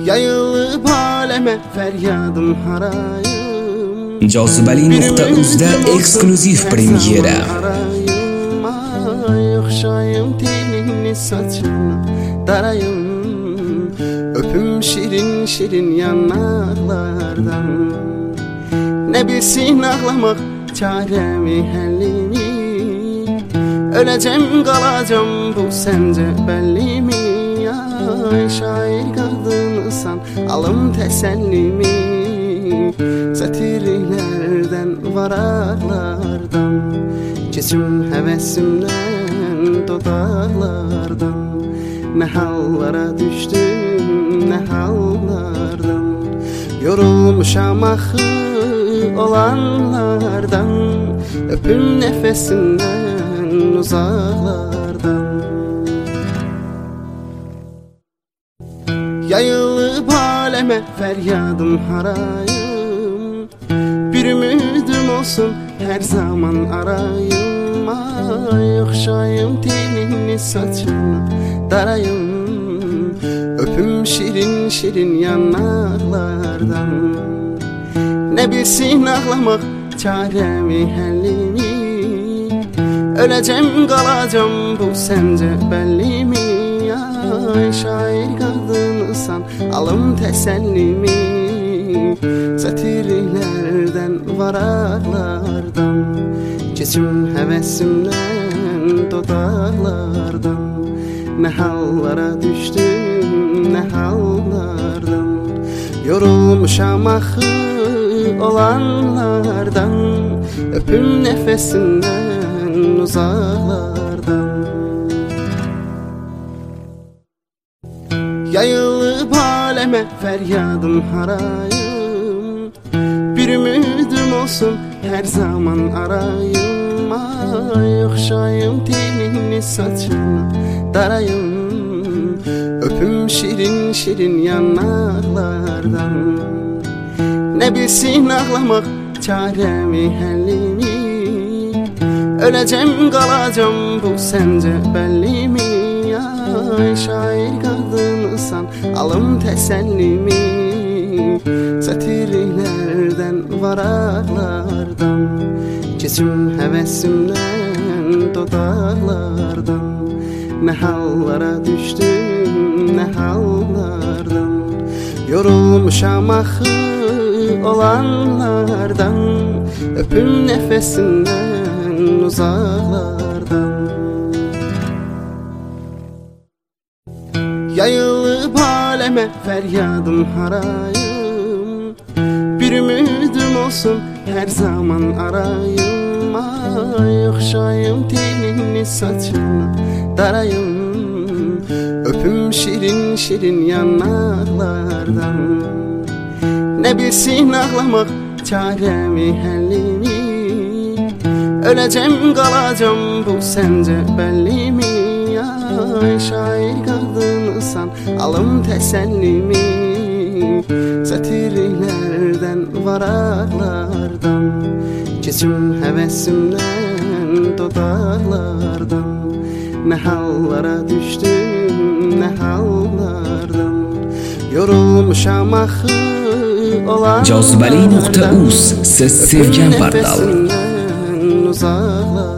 Yayılıp aleme feryadım harayım. Jozibali.uz'da eksklyuziv premyera. Yoxşayım telini saçını darayım. Öpüm şirin şirin yanaklardan. Ne bilsin ağlamak çaremi həllimi. Öləcəm qalacam bu səncə bəlli mi? Ay şair qadınsan alım təsəllimi. Satirlərdən varaqlardan keçim həvəsimdən dodaqlardan. Nə hallara düşdüm, nə hallardan. Yorulmuşam axı olanlardan. Öpüm nəfəsindən uzaqlardan. Yayılıp aleme feryadım harayım. Bir ümidim olsun her zaman arayım. Ay yoxşayım telini saçını darayım. Öpüm şirin şirin yanaklardan. Ne bilsin ağlamak çaremi həllimi. Öləcəm qalacam bu səncə bəlli mi? Ay şair qadınsan alım təsəllimi. Satirlərdən varaqlardan keçim həvəsimdən dodaqlardan. Nə hallara düşdüm, nə hallardan. Yorulmuşam axı olanlardan. Öpüm nəfəsindən uzaqlardan. Yayılıp aleme feryadım harayım. Bir ümidim olsun her zaman arayım. Ay yoxşayım telini saçını darayım. Öpüm şirin şirin yanaklardan. Ne bilsin ağlamak çaremi həllimi. Öləcəm qalacam bu səncə bəlli mi? Ay şair qadınsan alım təsəllimi. Satirlərdən varaqlardan keçim həvəsimdən dodaqlardan. Nə hallara düşdüm, nə hallardan. Yorulmuşam axı olanlardan. Öpüm nəfəsindən uzaqlardan. Yayılıp aleme feryadım harayım. Bir ümidim olsun her zaman arayım. Ay yoxşayım telini saçını darayım. Öpüm şirin şirin yanaklardan. Ne bilsin ağlamak çaremi həllimi. Öləcəm qalacam bu səncə bəlli mi? Ay şair qadınsan alım təsəllimi. Satirlərdən varaqlardan keçim həvəsimdən dodaqlardan. Nə hallara düşdüm, nə hallardan. Yorulmuşam axı olanlardan. Jozibali.uz siz sevgan portal. Uzaqlardan.